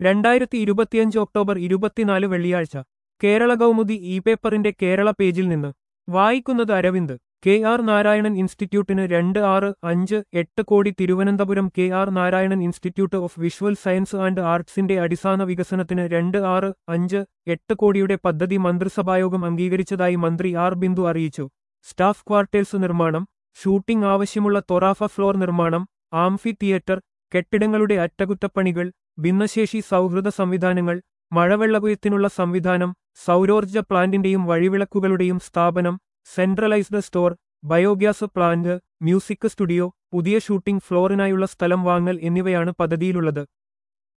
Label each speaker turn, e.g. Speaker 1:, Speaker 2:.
Speaker 1: 2025 October 24 വെള്ളിയാഴ്ച Kerala Kaumudi E പേപ്പറിന്റെ കേരള പേജിൽ നിന്ന് വായിക്കുന്നത് അരവിന്ദ്. കെ ആർ നാരായണൻ ഇൻസ്റ്റിറ്റ്യൂട്ടിന് 2-6-5-8 കോടി. Thiruvananthapuram. K R Narayanan institute of visual science and ആർട്സിന്റെ അടിസ്ഥാന വികസനത്തിന് 2-6-5-8 കോടിയുടെ പദ്ധതി മന്ത്രിസഭായോഗം അംഗീകരിച്ചതായി മന്ത്രി ആർ ബിന്ദു അറിയിച്ചു. സ്റ്റാഫ് ക്വാർട്ടേഴ്സ് നിർമ്മാണം, ഷൂട്ടിംഗ് ആവശ്യമുള്ള തൊറാഫ ഫ്ലോർ നിർമ്മാണം, ആംഫി തിയേറ്റർ, കെട്ടിടങ്ങളുടെ അറ്റകുറ്റപ്പണികൾ, ഭിന്നശേഷി സൗഹൃദ സംവിധാനങ്ങൾ, മഴവെള്ളപൊയ്ത്തിനുള്ള സംവിധാനം, സൗരോർജ്ജ പ്ലാന്റിന്റെയും വഴിവിളക്കുകളുടെയും സ്ഥാപനം, centralised store, biogas plant, music studio, പുതിയ ഷൂട്ടിംഗ് ഫ്ലോറിനായുള്ള സ്ഥലം വാങ്ങൽ എന്നിവയാണ് പദ്ധതിയിലുള്ളത്.